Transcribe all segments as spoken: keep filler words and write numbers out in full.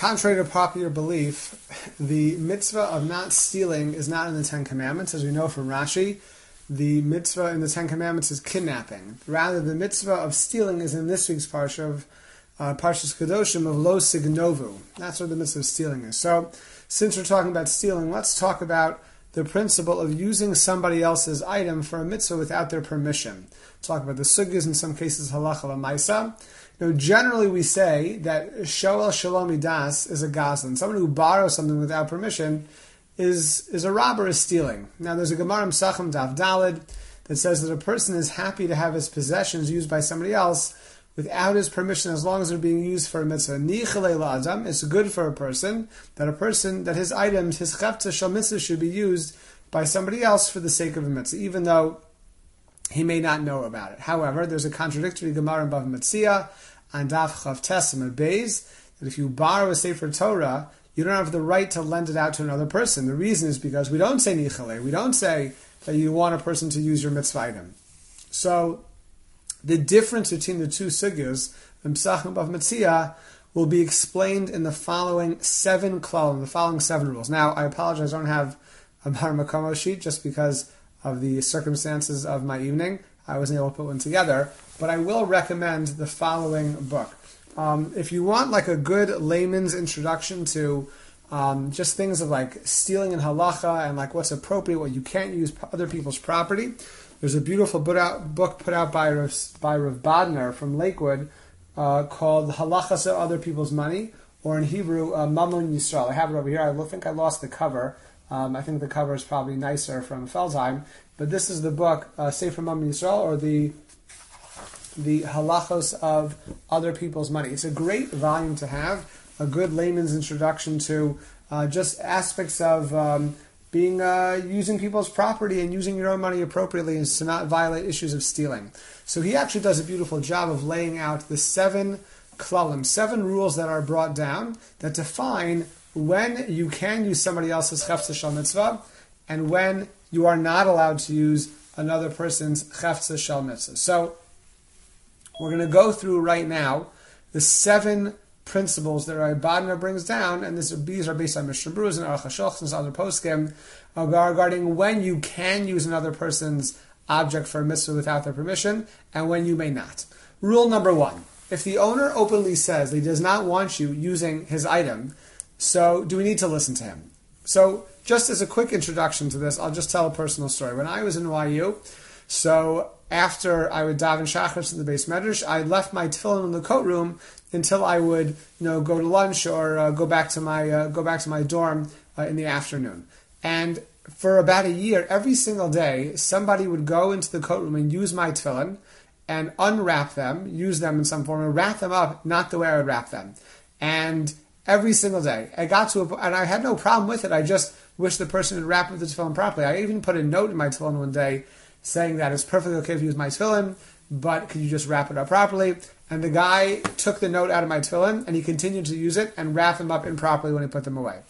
Contrary to popular belief, the mitzvah of not stealing is not in the Ten Commandments. As we know from Rashi, the mitzvah in the Ten Commandments is kidnapping. Rather, the mitzvah of stealing is in this week's parsha of uh, Parshas Kedoshim of Lo Signovu. That's what the mitzvah of stealing is. So, since we're talking about stealing, let's talk about the principle of using somebody else's item for a mitzvah without their permission. Talk about the sugyas, in some cases halacha l'maisa. Now, generally we say that shoel shalom das is a goslin. Someone who borrows something without permission is is a robber, is stealing. Now, there's a Gemara in Pesachim Daf Daled that says that a person is happy to have his possessions used by somebody else without his permission, as long as they're being used for a mitzvah. Nichalei la'adam, it's good for a person that a person that his items, his chefza shel mitzvah, should be used by somebody else for the sake of a mitzvah, even though he may not know about it. However, there's a contradictory Gemara in Bava Metzia on Daf Chav Tes Amud Beis that if you borrow a Sefer Torah, you don't have the right to lend it out to another person. The reason is because we don't say nichalei. We don't say that you want a person to use your mitzvah item. So the difference between the two sugyas in Pesachim and Bava Metzia will be explained in the following seven klalim, the following seven rules. Now, I apologize, I don't have a Bar Makomo sheet just because of the circumstances of my evening. I wasn't able to put one together, but I will recommend the following book. Um, if you want like a good layman's introduction to um, just things of like stealing and halacha and like what's appropriate, what you can't use other people's property, there's a beautiful book put out by Rav, by Rav Badner from Lakewood uh, called Halachas of Other People's Money, or in Hebrew, uh, Mammon Yisrael. I have it over here. I think I lost the cover. Um, I think the cover is probably nicer from Feldheim, but this is the book, uh, Sefer Mammon Yisrael, or the the halachos of other people's money. It's a great volume to have, a good layman's introduction to uh, just aspects of um, being uh, using people's property and using your own money appropriately and to not violate issues of stealing. So he actually does a beautiful job of laying out the seven klalim, seven rules that are brought down that define when you can use somebody else's chefza shel mitzvah and when you are not allowed to use another person's chefza shel mitzvah. So we're going to go through right now the seven principles that Rabbi Badner brings down, and this, these are based on Mishnah Berurah and Aruch HaShulchan and other poskim uh, regarding when you can use another person's object for a mitzvah without their permission and when you may not. Rule number one: if the owner openly says he does not want you using his item, so do we need to listen to him? So just as a quick introduction to this, I'll just tell a personal story. When I was in Y U, so after I would daven shachris in the Beis Medrash, I left my tefillin in the coat room until I would, you know, go to lunch or uh, go back to my uh, go back to my dorm uh, in the afternoon. And for about a year, every single day, somebody would go into the coat room and use my tefillin and unwrap them, use them in some form, and wrap them up not the way I would wrap them. And every single day, I got to a, and I had no problem with it. I just wish the person would wrap up the tefillin properly. I even put a note in my tefillin one day saying that it's perfectly okay if you use my tefillin, but could you just wrap it up properly? And the guy took the note out of my tefillin, and he continued to use it and wrap them up improperly when he put them away.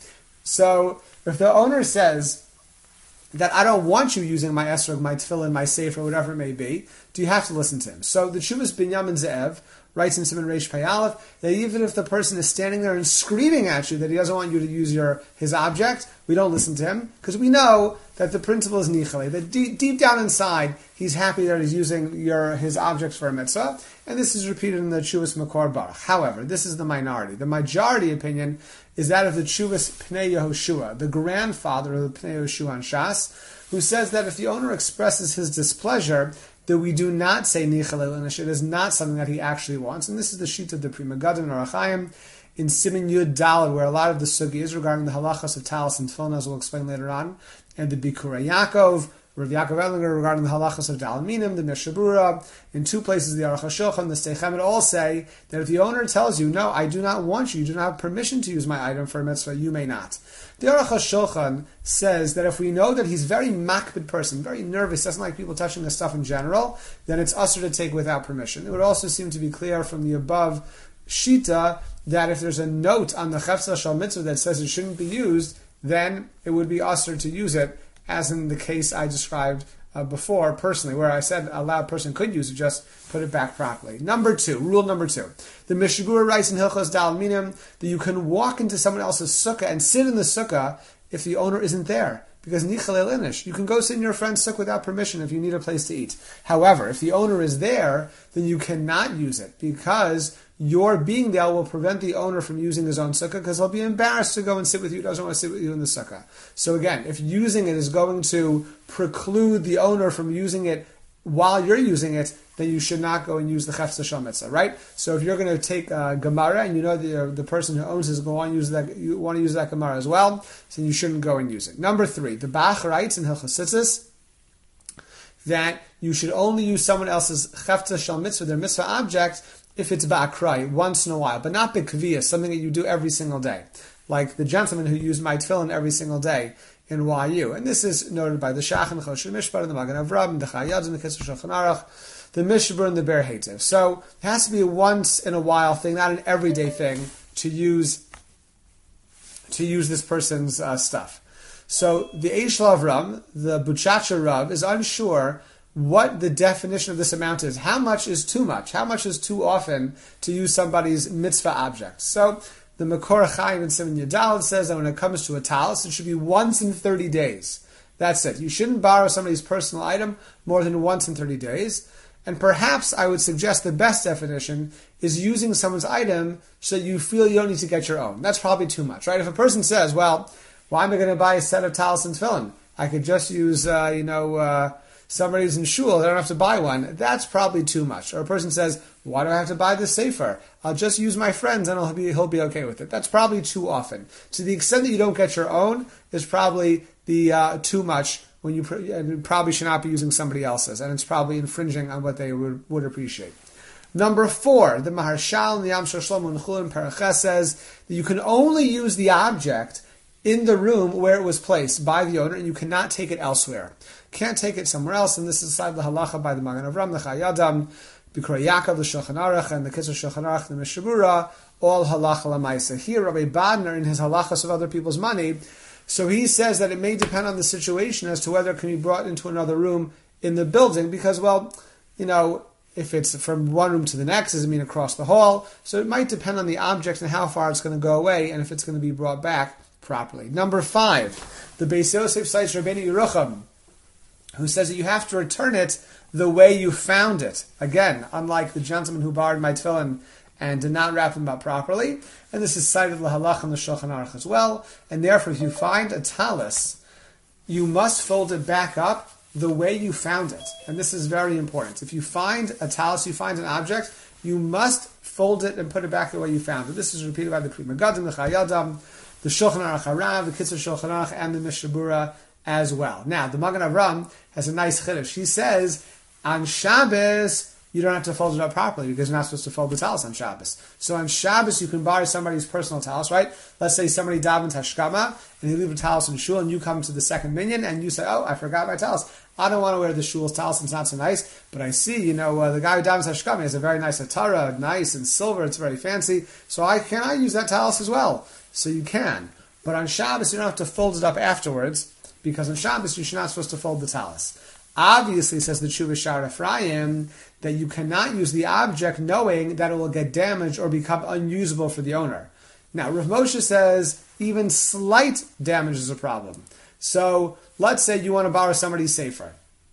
So if the owner says that I don't want you using my esrog, my tefillin, my sefer, whatever it may be, do you have to listen to him? So the Tshuvas Binyamin Ze'ev writes in Siman Reish Pei Aleph that even if the person is standing there and screaming at you that he doesn't want you to use your his object, we don't listen to him, because we know that the principle is nichalei, that deep, deep down inside, he's happy that he's using your his objects for a mitzvah, and this is repeated in the Tshuvas Makor Baruch. However, this is the minority. The majority opinion is that of the Tshuvas Pnei Yehoshua, the grandfather of the Pnei Yehoshua on Shas, who says that if the owner expresses his displeasure, that we do not say nichalei l'nish. It is not something that he actually wants. And this is the sheet of the Pri Megadim and Orach Chaim in Siman Yud Daled, where a lot of the sugi is regarding the halachas of talis and tefillin, as we'll explain later on, and the Bikurei Yaakov, Rav Yaakov Edlinger, regarding the halachas of Dal Minim, the Mishnah Berurah. In two places, the Aruch HaShulchan, the Sdei Chemed, all say that if the owner tells you, no, I do not want you, you do not have permission to use my item for a mitzvah, you may not. The Aruch HaShulchan says that if we know that he's a very makbid person, very nervous, doesn't like people touching his stuff in general, then it's usher to take without permission. It would also seem to be clear from the above shita that if there's a note on the chefza shel mitzvah that says it shouldn't be used, then it would be usher to use it, as in the case I described uh, before, personally, where I said a loud person could use it, just put it back properly. Number two, rule number two. The Mishnah Berurah writes in Hilchos Dal Minim that you can walk into someone else's sukkah and sit in the sukkah if the owner isn't there. Because Nichalel Inish, you can go sit in your friend's sukkah without permission if you need a place to eat. However, if the owner is there, then you cannot use it because your being there will prevent the owner from using his own sukkah because he'll be embarrassed to go and sit with you. He doesn't want to sit with you in the sukkah. So again, if using it is going to preclude the owner from using it while you're using it, then you should not go and use the Chefza Shal Mitzvah, right? So if you're going to take a Gemara and you know the, the person who owns it is going to use that, you want to use that Gemara as well, so you shouldn't go and use it. Number three, the Bach writes in Hilchos Tzitzis that you should only use someone else's Chefza Shal Mitzvah, their mitzvah object, if it's ba'akrai, once in a while, but not b'kviyah, something that you do every single day. Like the gentleman who used my tefillin every single day in Y U. And this is noted by the Shach and the Choshen Mishpat and the Magen Avraham and the Chayad and the Kitzur Shulchan Aruch, the Mishnah Berurah and the Ber Heitev. So it has to be a once in a while thing, not an everyday thing, to use to use this person's uh, stuff. So the Eish Avram, the Buchacha Rav, is unsure what the definition of this amount is. How much is too much? How much is too often to use somebody's mitzvah object? So the Makor Chaim in Siman Yadal says that when it comes to a talis, it should be once in thirty days. That's it. You shouldn't borrow somebody's personal item more than once in thirty days. And perhaps I would suggest the best definition is using someone's item so that you feel you don't need to get your own. That's probably too much, right? If a person says, well, why am I going to buy a set of talis and tefillin? I could just use, uh, you know, uh, somebody's in shul, they don't have to buy one. That's probably too much. Or a person says, why do I have to buy this sefer? I'll just use my friend's and he'll be, he'll be okay with it. That's probably too often. To the extent that you don't get your own is probably the uh, too much when you, pr- and you probably should not be using somebody else's. And it's probably infringing on what they would, would appreciate. Number four, the Maharshal and the Yam Shel Shlomo and Chulin Paraches says that you can only use the object in the room where it was placed by the owner, and you cannot take it elsewhere. Can't take it somewhere else, and this is side the halacha by the Magen Avraham, the Chayadam, B'Kroi Yaakov, the Shulchan Aruch, and the Kitzur Shulchan Aruch, the Mishnah Berurah, all halacha lamaisa. Here, Rabbi Badner, in his halachas of other people's money, so he says that it may depend on the situation as to whether it can be brought into another room in the building, because, well, you know, if it's from one room to the next, doesn't mean across the hall, so it might depend on the object and how far it's going to go away, and if it's going to be brought back properly. Number five, the Beis Yosef cites Rabbeinu Yerucham, who says that you have to return it the way you found it. Again, unlike the gentleman who borrowed my tefillin and did not wrap them up properly. And this is cited Lahalach in the Shulchan Aruch as well. And therefore, if you find a talis, you must fold it back up the way you found it. And this is very important. If you find a talis, you find an object, you must fold it and put it back the way you found it. This is repeated by the Pri Megadim, the Chayadam, the Shulchan Aruch Harav, the Kitzur Shulchan Aruch, and the Mishnah Berurah as well. Now, the Magen Avraham has a nice chiddush. He says, on Shabbos, you don't have to fold it up properly because you're not supposed to fold the talis on Shabbos. So on Shabbos, you can borrow somebody's personal talis, right? Let's say somebody davens hashkama, and you leave a talis in shul, and you come to the second minyan, and you say, oh, I forgot my talis. I don't want to wear the shul's talis, it's not so nice, but I see, you know, uh, the guy who davens hashkama has a very nice atara, nice and silver, it's very fancy, so I can I use that talis as well? So you can. But on Shabbos, you don't have to fold it up afterwards, because on Shabbos, you're not supposed to fold the talis. Obviously, says the Tshuva Shar Ephraim, that you cannot use the object knowing that it will get damaged or become unusable for the owner. Now, Rav Moshe says even slight damage is a problem. So, let's say you want to borrow somebody's sefer,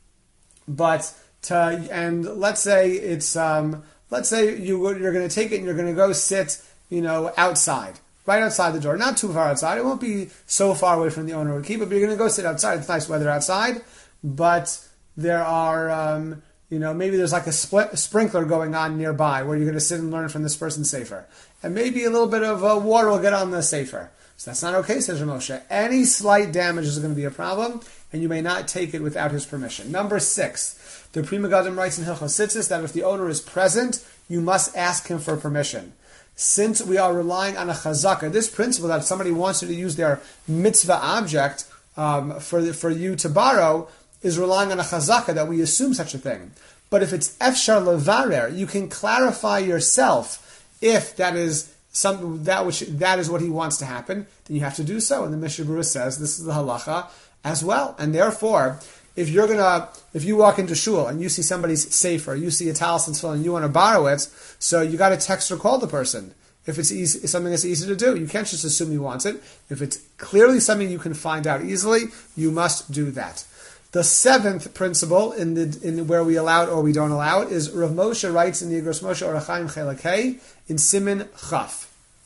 but to, and let's say it's um, let's say you you're going to take it and you're going to go sit, you know, outside. Right outside the door, not too far outside. It won't be so far away from the owner would keep it, but you're going to go sit outside. It's nice weather outside, but there are, um, you know, maybe there's like a, split, a sprinkler going on nearby where you're going to sit and learn from this person's sefer, and maybe a little bit of uh, water will get on the sefer. So that's not okay, says Rav Moshe. Any slight damage is going to be a problem, and you may not take it without his permission. Number six, the Pri Megadim writes in Hilchos Tzitzis that if the owner is present, you must ask him for permission. Since we are relying on a chazaka, this principle that if somebody wants you to use their mitzvah object um, for the, for you to borrow is relying on a chazaka that we assume such a thing. But if it's efshar levarer, you can clarify yourself if that is some that which that is what he wants to happen. Then you have to do so. And the Mishnah Berurah says this is the halacha as well. And therefore, if you're gonna, if you walk into shul and you see somebody's safer, you see a talis and tefillin and you want to borrow it, so you got to text or call the person. If it's easy, it's something that's easy to do, you can't just assume he wants it. If it's clearly something you can find out easily, you must do that. The seventh principle in the in where we allow it or we don't allow it is Rav Moshe writes in the Igros Moshe Orach Chaim Chelek Hey in Siman Chaf.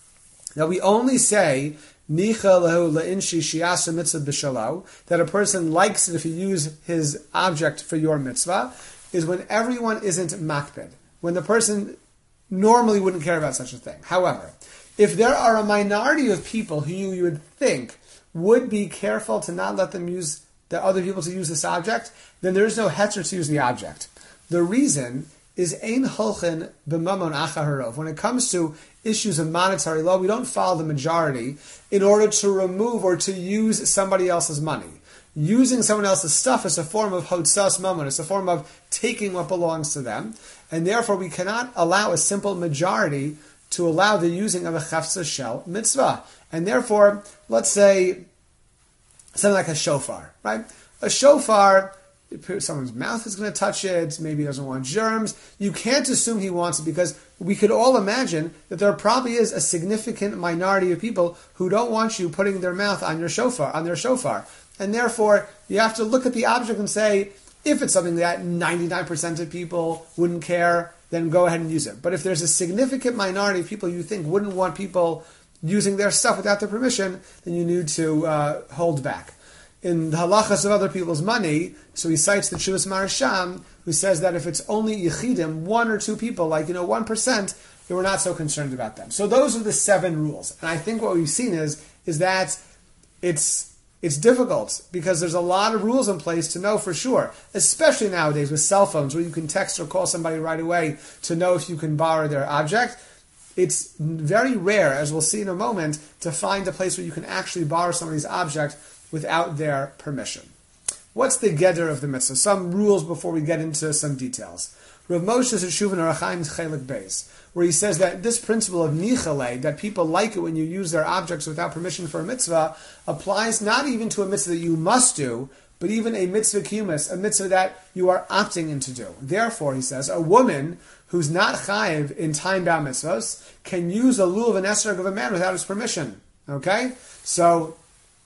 Now we only say Nicha lehu leinshi shiasa mitzvah b'shalo, that a person likes it if you use his object for your mitzvah, is when everyone isn't makbid, when the person normally wouldn't care about such a thing. However, if there are a minority of people who you, you would think would be careful to not let them use the other people to use this object, then there is no hetzer to use the object. The reason is ein holchen b'mamon acharov. When it comes to issues of monetary law, we don't follow the majority in order to remove or to use somebody else's money. Using someone else's stuff is a form of hotzas mamon. It's a form of taking what belongs to them, and therefore we cannot allow a simple majority to allow the using of a chafsa shel mitzvah. And therefore, let's say something like a shofar, right? A shofar, someone's mouth is going to touch it, maybe he doesn't want germs. You can't assume he wants it because we could all imagine that there probably is a significant minority of people who don't want you putting their mouth on your shofar, on their shofar. And therefore, you have to look at the object and say, if it's something that ninety-nine percent of people wouldn't care, then go ahead and use it. But if there's a significant minority of people you think wouldn't want people using their stuff without their permission, then you need to uh, hold back. In the halachas of other people's money, so he cites the Shuvas Marasham, who says that if it's only yichidim, one or two people, like, you know, one percent, then we're not so concerned about them. So those are the seven rules. And I think what we've seen is, is that it's it's difficult because there's a lot of rules in place to know for sure, especially nowadays with cell phones where you can text or call somebody right away to know if you can borrow their object. It's very rare, as we'll see in a moment, to find a place where you can actually borrow somebody's object without their permission. What's the geder of the mitzvah? Some rules before we get into some details. Rav Moshe's Shuvin Orach Chaim Chelek Beis, where he says that this principle of nichale, that people like it when you use their objects without permission for a mitzvah, applies not even to a mitzvah that you must do, but even a mitzvah kiyumis, a mitzvah that you are opting in to do. Therefore, he says, a woman who's not chayiv in time-bound mitzvahs can use a lulav and esrog of a man without his permission. Okay? So,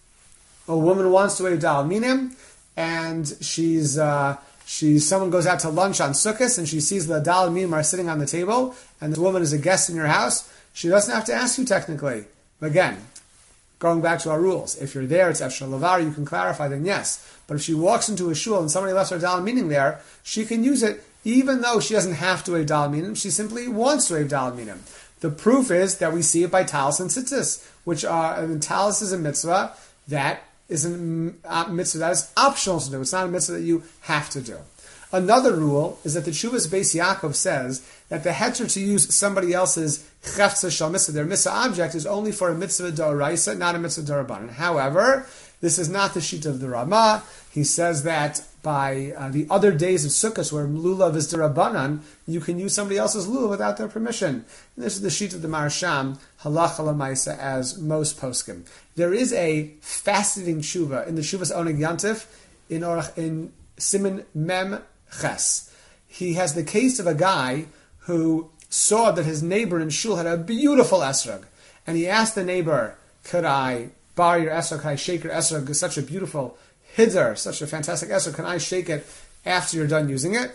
a woman wants to eat dal minim, and she's uh, she's someone goes out to lunch on Sukkot, and she sees the dal minim are sitting on the table, and the woman is a guest in your house. She doesn't have to ask you technically. Again, going back to our rules, if you're there, it's efshar lavar, you can clarify. Then yes, but if she walks into a shul and somebody left her dal minim there, she can use it, even though she doesn't have to eat dal minim. She simply wants to eat dal minim. The proof is that we see it by talis and tzitzis, which are I mean, talis is a mitzvah that is a mitzvah that is optional to do. It's not a mitzvah that you have to do. Another rule is that the Shuvas Beis Yaakov says that the heter to use somebody else's chefza shal mitzvah, their mitzvah object, is only for a mitzvah d'oraisa, not a mitzvah d'orabanan. However, this is not the sheet of the Ramah. He says that by uh, the other days of Sukkot, where lulav is d'orabanan, you can use somebody else's lulav without their permission. And this is the sheet of the Marasham, halacha l'maisa, as most poskim. There is a fascinating tshuva in the Shuvas Oneg Yantif in, Orach, in Siman Mem Ches. He has the case of a guy who saw that his neighbor in shul had a beautiful esrog, and he asked the neighbor, "Could I borrow your esrog? Could I shake your esrog? It's such a beautiful hiddur, such a fantastic esrog. Can I shake it after you're done using it?"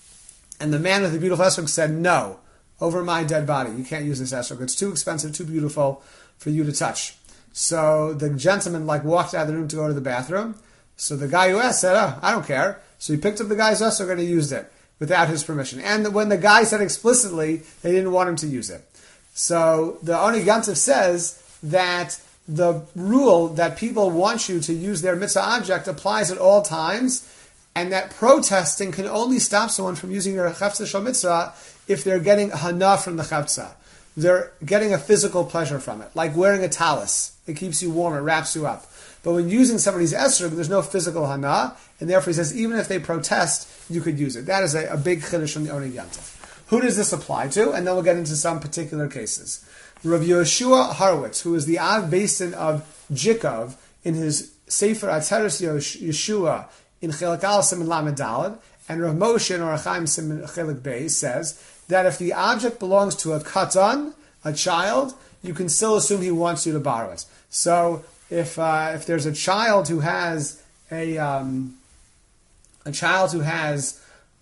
And the man with the beautiful esrog said, "No, over my dead body. You can't use this esrog. It's too expensive, too beautiful for you to touch." So the gentleman like walked out of the room to go to the bathroom. So the guy who asked said, "Oh, I don't care." So he picked up the guy's esrog and he used it without his permission. And when the guy said explicitly they didn't want him to use it. So the Oneg Yantif says that the rule that people want you to use their mitzvah object applies at all times, and that protesting can only stop someone from using their chefza shel mitzvah if they're getting hana from the chefza. They're getting a physical pleasure from it, like wearing a talis. It keeps you warm, it wraps you up. But when using somebody's esrog, there's no physical hana, and therefore he says even if they protest, you could use it. That is a, a big chiddush from the Oneg Yantif. Who does this apply to? And then we'll get into some particular cases. Rav Yoshua Horowitz, who is the Av Basin of Jikov, in his Sefer Atzeres Yeshua in Chelik Al Siman Lamed Daled, and Rav Moshe and Or HaChaim Siman Chelik Beis says that if the object belongs to a katan, a child, you can still assume he wants you to borrow it. So if uh, if there's a child who has a um, a child who has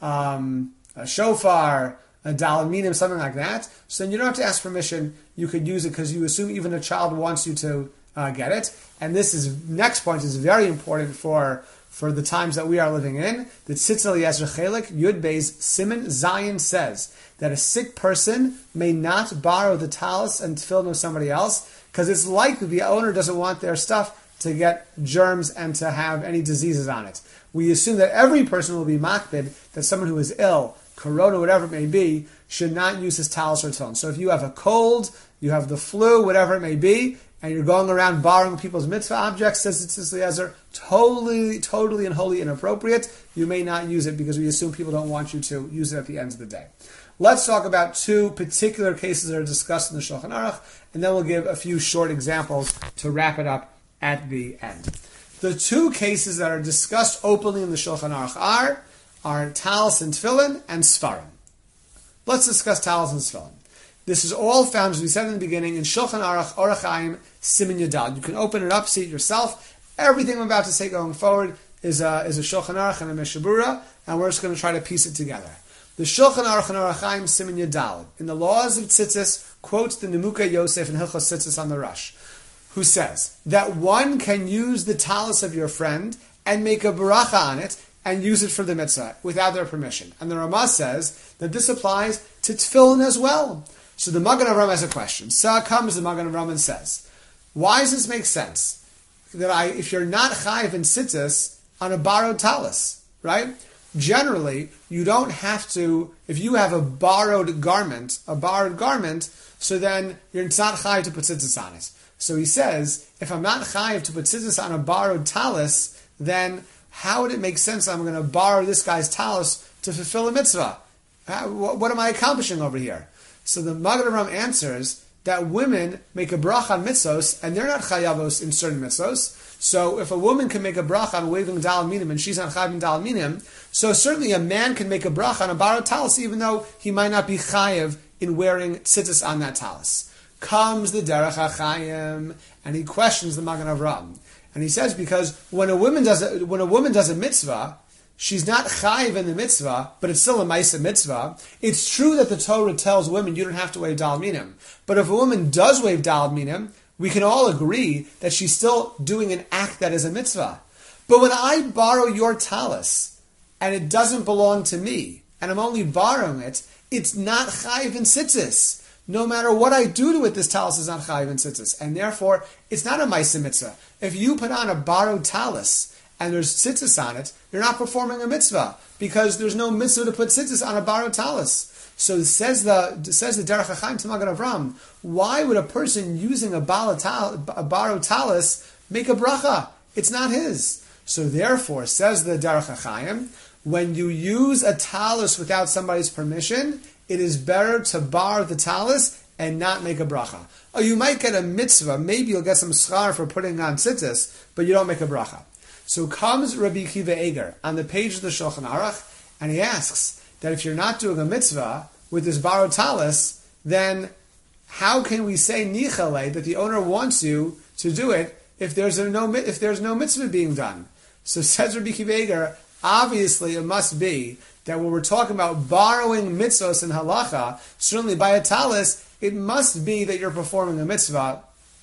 um, a shofar, a daled minim, something like that, so then you don't have to ask permission. You could use it because you assume even a child wants you to uh, get it. And this is next point is very important for for the times that we are living in. The Tzitz Eliezer Chelik Yud Beis Siman Zion says that a sick person may not borrow the talis and tefillin of somebody else because it's likely the owner doesn't want their stuff to get germs and to have any diseases on it. We assume that every person will be makbid, that someone who is ill, corona, whatever it may be, should not use his talis or tefillin. So if you have a cold, you have the flu, whatever it may be, and you're going around borrowing people's mitzvah objects, says the Tzitz Eliezer, totally, totally and wholly inappropriate. You may not use it because we assume people don't want you to use it at the end of the day. Let's talk about two particular cases that are discussed in the Shulchan Aruch, and then we'll give a few short examples to wrap it up at the end. The two cases that are discussed openly in the Shulchan Aruch are, are talis and tefillin and svarim. Let's discuss talis and tefillin. This is all found, as we said in the beginning, in Shulchan Aruch, Or HaChaim, Siman Yadal. You can open it up, see it yourself. Everything I'm about to say going forward is a, is a Shulchan Aruch and a Mishabura, and we're just going to try to piece it together. The Shulchan Aruch and Or HaChaim, Siman Yadal, in the laws of Tzitzis, quotes the Nemuka Yosef and Hilchos Tzitzis on the Rush, who says that one can use the talis of your friend and make a baracha on it and use it for the mitzvah without their permission. And the Ramah says that this applies to tefillin as well. So the Magen Avraham has a question. So comes the Magen Avraham and says, why does this make sense? That I, if you're not chayiv in tzitzis on a borrowed talis, right? Generally, you don't have to, if you have a borrowed garment, a borrowed garment, so then you're not chayiv to put tzitzis on it. So he says, if I'm not chayiv to put tzitzis on a borrowed talis, then how would it make sense I'm going to borrow this guy's talis to fulfill a mitzvah? How, what, what am I accomplishing over here? So the Magen Avraham answers that women make a bracha on mitzvos, and they're not chayavos in certain mitzvos. So if a woman can make a bracha on waving daled minim, and she's not chayav in daled minim, so certainly a man can make a bracha on a borrowed talis, even though he might not be chayav in wearing tzitzis on that talis. Comes the Derech HaChaim, and he questions the Magen Avraham, and he says because when a woman does a, when a woman does a mitzvah, she's not chayiv in the mitzvah, but it's still a ma'aseh mitzvah. It's true that the Torah tells women you don't have to wave daled minim, but if a woman does wave daled minim, we can all agree that she's still doing an act that is a mitzvah. But when I borrow your talis, and it doesn't belong to me, and I'm only borrowing it, it's not chayiv in tzitzis. No matter what I do to it, this talis is not chayiv in tzitzis, and therefore it's not a ma'aseh mitzvah. If you put on a borrowed talis and there's tzitzis on it, you're not performing a mitzvah because there's no mitzvah to put tzitzis on a borrowed talis. So says the says the Derech HaChaim to Magen Avraham, why would a person using a, tal, a borrowed talis make a bracha? It's not his. So therefore, says the Derech HaChaim, when you use a talis without somebody's permission, it is better to borrow the talis and not make a bracha. Oh, you might get a mitzvah, maybe you'll get some schar for putting on tzitzis, but you don't make a bracha. So comes Rabbi Akiva Eger on the page of the Shulchan Aruch, and he asks that if you're not doing a mitzvah with this borrowed talis, then how can we say nichale that the owner wants you to do it if there's a no if there's no mitzvah being done? So says Rabbi Akiva Eger, obviously it must be that when we're talking about borrowing mitzvahs in halacha, certainly by a talis, it must be that you're performing a mitzvah,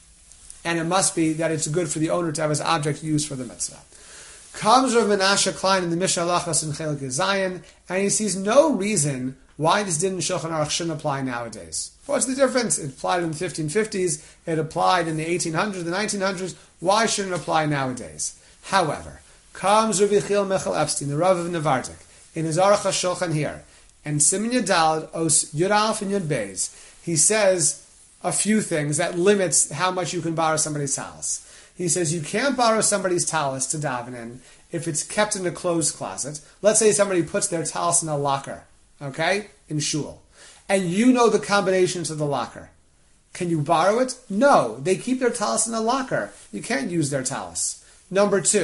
and it must be that it's good for the owner to have his object used for the mitzvah. Comes Rav Menashe Klein in the Mishnah Halachos in Chelik Zion, and he sees no reason why this din in Shulchan Aruch shouldn't apply nowadays. What's the difference? It applied in the fifteen fifties, it applied in the eighteen hundreds, the nineteen hundreds. Why shouldn't it apply nowadays? However, comes Rav Yechiel Michal Epstein, the Rav of Nevartik, in his Aruch HaShulchan here, and Siman Yadalad, Os Yud Aleph and Yud Beis, he says a few things that limits how much you can borrow somebody's talis. He says you can't borrow somebody's talis to daven in if it's kept in a closed closet. Let's say somebody puts their talis in a locker, okay, in shul, and you know the combinations of the locker. Can you borrow it? No, they keep their talis in a locker. You can't use their talis. Number two,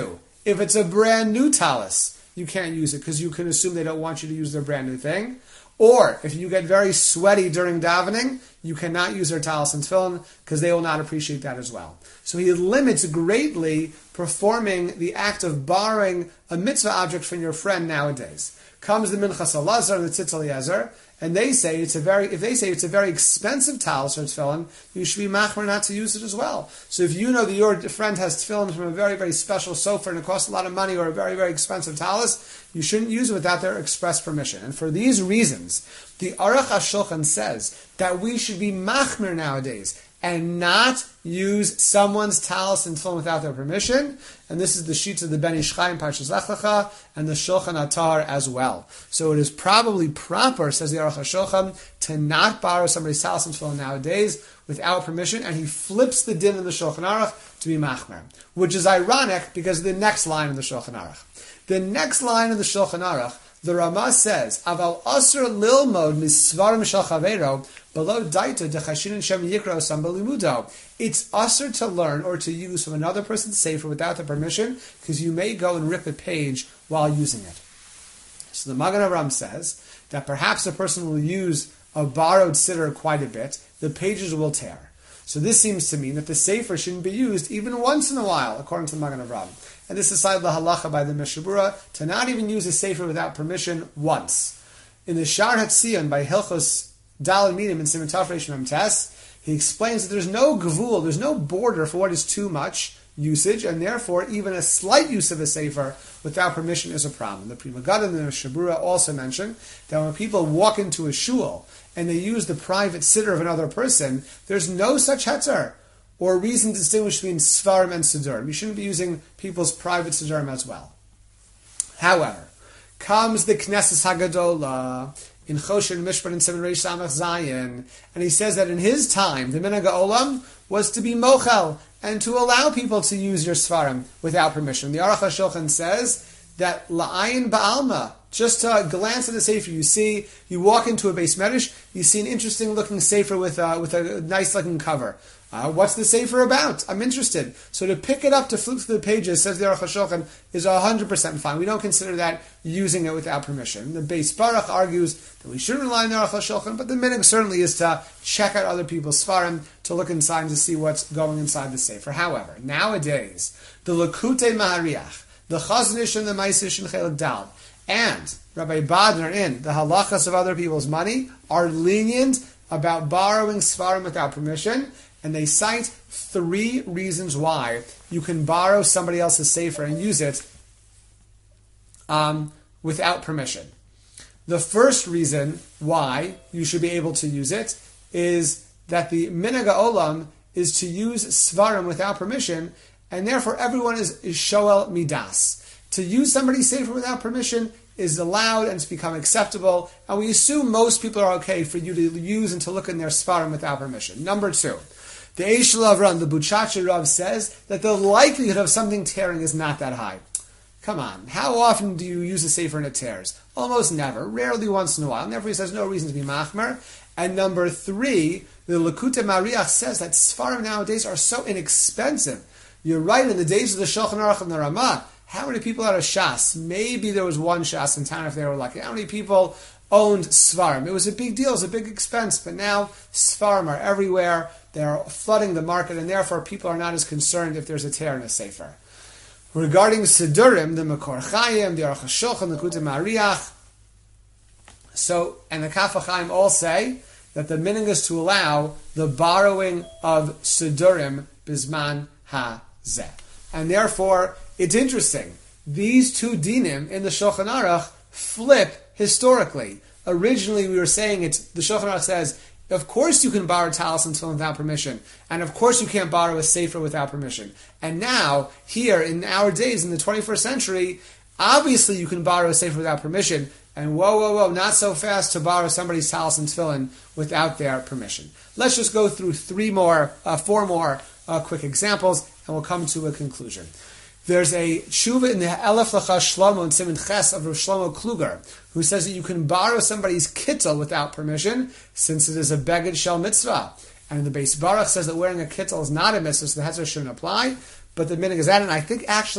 If it's a brand new talis, you can't use it because you can assume they don't want you to use their brand new thing. Or if you get very sweaty during davening, you cannot use their talis and tefillin because they will not appreciate that as well. So he limits greatly performing the act of borrowing a mitzvah object from your friend nowadays. Comes the Minchas Elazar and the Tzitz Eliezer, and they say it's a very, if they say it's a very expensive talis or tefillin, you should be machmer not to use it as well. So if you know that your friend has tefillin from a very, very special sofer and it costs a lot of money or a very, very expensive talis, you shouldn't use it without their express permission. And for these reasons, the Aruch HaShulchan says that we should be machmer nowadays and not use someone's talis and tefillin without their permission. And this is the sheets of the Ben Ish Chai in Parshas Lech Lecha and the Shulchan Atar as well. So it is probably proper, says the Aruch HaShulchan, to not borrow somebody's talis and tefillin nowadays without permission. And he flips the din in the Shulchan Aruch to be machmer, which is ironic because of the next line in the Shulchan Aruch. The next line in the Shulchan Aruch, the Ramah says, "Aval asur lilmod misvarim shel chaveiro below daita dechashin shem yikro sam belimudo." It's asur to learn or to use from another person's sefer without the permission, because you may go and rip a page while using it. So the Magen Avraham says that perhaps a person will use a borrowed siddur quite a bit. The pages will tear. So this seems to mean that the sefer shouldn't be used even once in a while, according to the Magen Avraham. And this is cited the halacha by the Mishabura to not even use a sefer without permission once. In the Shar Hatzion by Hilchos Dal Minim in Siman Taf Reish Mem Tes, he explains that there's no gvul, there's no border for what is too much usage, and therefore even a slight use of a sefer without permission is a problem. The Pri Megadim and the Mishabura also mention that when people walk into a shul and they use the private siddur of another person, there's no such hetzer or reason to distinguish between Svarim and Siddurim. You shouldn't be using people's private Siddurim as well. However, comes the Knesset Hagadola in Choshen Mishpat and Seven Reish Samach Zayin, and he says that in his time, the Minhag Olam was to be mochel and to allow people to use your Svarim without permission. The Aruch HaShulchan says that la'ayin ba'alma, just to glance at the sefer, you see, you walk into a Beis Medrash, you see an interesting looking sefer with a, with a nice looking cover. Uh, what's the sefer about? I'm interested. So to pick it up, to flip through the pages, says the Aruch HaShulchan, is one hundred percent fine. We don't consider that using it without permission. The Beis Baruch argues that we shouldn't rely on the Aruch HaShulchan, but the minhag certainly is to check out other people's svarim, to look inside and to see what's going inside the sefer. However, nowadays, the Likutei Mahariach, the Chazon Ish and the Ma'aseh in Chelik Dal, and Rabbi Badner in the halachas of other people's money are lenient about borrowing svarim without permission. And they cite three reasons why you can borrow somebody else's sefer and use it um, without permission. The first reason why you should be able to use it is that the minhag olam is to use svarim without permission, and therefore everyone is, is shoel midas. To use somebody's sefer without permission is allowed and it's become acceptable, and we assume most people are okay for you to use and to look in their svarim without permission. Number two, the Eish Lavran, the Buchachi Rav, says that the likelihood of something tearing is not that high. Come on, how often do you use a sefer and it tears? Almost never, rarely once in a while. And therefore he says no reason to be machmer. And number three, the Likutei Mahariach says that Sfarim nowadays are so inexpensive. You're right, in the days of the Shulchan Aruch and the Ramah, how many people had a Shas? Maybe there was one Shas in town if they were lucky. How many people owned Svarim? It was a big deal, it was a big expense, but now Svarim are everywhere. They're flooding the market, and therefore people are not as concerned if there's a tear in a sefer. Regarding Siddurim, the Makor Chayim, the Aruch HaShulchan, the Likutei Mahariach, so, and the Kaf HaChaim all say that the minhag is to allow the borrowing of Siddurim Bizman HaZeh. And therefore, it's interesting. These two dinim in the Shulchan Aruch flip historically. Originally, we were saying it. The Shulchan Aruch says, of course you can borrow talis and tefillin without permission, and of course you can't borrow a sefer without permission. And now, here in our days, in the twenty-first century, obviously you can borrow a sefer without permission. And whoa, whoa, whoa, not so fast to borrow somebody's talis and tefillin without their permission. Let's just go through three more, uh, four more uh, quick examples, and we'll come to a conclusion. There's a tshuva in the Elef Lacha Shlomo and Siman Ches of Rav Shlomo Kluger, who says that you can borrow somebody's kittel without permission, since it is a beged shel mitzvah. And the Beis Baruch says that wearing a kittel is not a mitzvah, so the hetzer shouldn't apply. But the minhag is that, and I think actually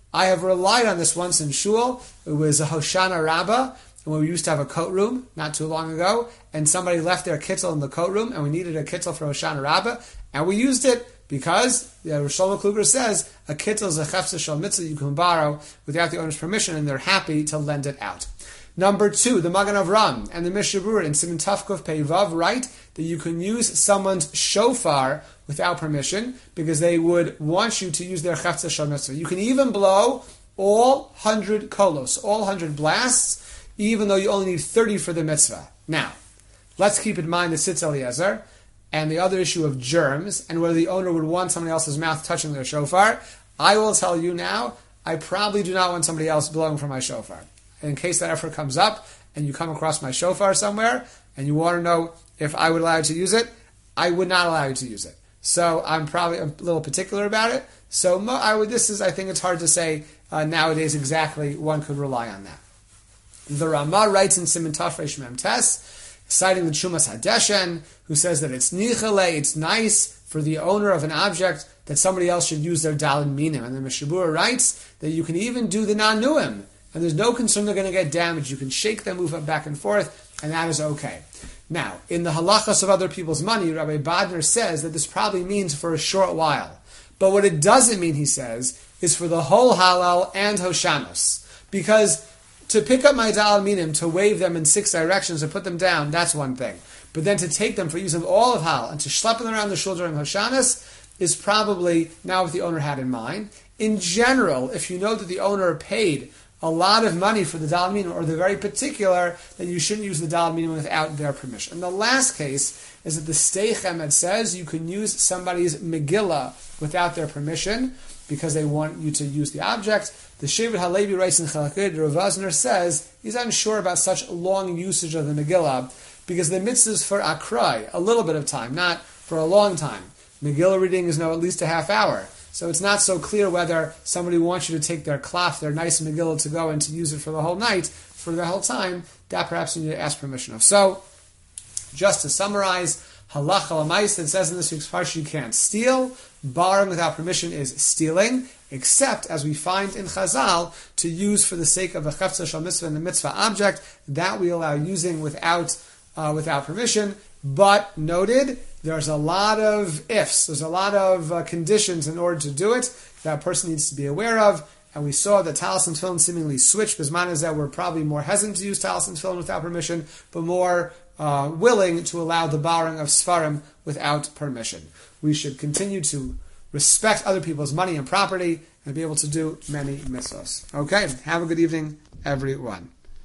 I have relied on this once in shul. It was a Hoshana Rabbah, and we used to have a coat room not too long ago, and somebody left their kittel in the coat room, and we needed a kittel for Hoshana Rabbah, and we used it because yeah, Shlomo Kluger says a kittel is a chefza shel mitzvah you can borrow without the owner's permission, and they're happy to lend it out. Number two, the Magen Avram and the Mishnah Berurah in Siman Tafkuf Pei Vav write that you can use someone's shofar without permission because they would want you to use their chefza shel mitzvah. You can even blow all hundred kolos, all hundred blasts, even though you only need thirty for the mitzvah. Now, let's keep in mind the Sitz Eliezer and the other issue of germs and whether the owner would want somebody else's mouth touching their shofar. I will tell you now, I probably do not want somebody else blowing from my shofar. In case that ever comes up and you come across my shofar somewhere and you want to know if I would allow you to use it, I would not allow you to use it. So I'm probably a little particular about it. So I would. This is, I think it's hard to say uh, nowadays exactly one could rely on that. The Ramah writes in Siman Tafresh Mem Tes, citing the Shumas Hadeshen, who says that it's nichale, it's nice for the owner of an object that somebody else should use their dalin minim. And the Mishnah Berurah writes that you can even do the nanuim, and there's no concern they're going to get damaged. You can shake them, move them back and forth, and that is okay. Now, in the halachas of other people's money, Rabbi Badner says that this probably means for a short while. But what it doesn't mean, he says, is for the whole halal and hoshanos. Because to pick up my dalin minim, to wave them in six directions, and put them down, that's one thing. But then to take them for use of all of halal, and to schlep them around the shul during hoshanos, is probably not what the owner had in mind. In general, if you know that the owner paid a lot of money for the dalin minim, or they're very particular, then you shouldn't use the dalin minim without their permission. And the last case is that the Stei Chemed says you can use somebody's Megillah without their permission because they want you to use the object. The Shevet HaLevi writes in Chalakid, Rav Vazner says he's unsure about such long usage of the Megillah because the mitzvah is for akrai, a little bit of time, not for a long time. Megillah reading is now at least a half hour. So it's not so clear whether somebody wants you to take their klaf, their nice Megillah, to go and to use it for the whole night, for the whole time. That perhaps you need to ask permission of. So, just to summarize, halacha l'mais that says in this week's parsha you can't steal. Borrowing without permission is stealing, except, as we find in Chazal, to use for the sake of a chefza shel mitzvah and the mitzvah object, that we allow using without uh, without permission. But noted, there's a lot of ifs, there's a lot of uh, conditions in order to do it that a person needs to be aware of. And we saw that talis and tefillin seemingly switched. Bisman is that we're probably more hesitant to use talis and tefillin without permission, but more uh, willing to allow the borrowing of sfarim without permission. We should continue to respect other people's money and property and be able to do many mitzvahs. Okay, have a good evening, everyone.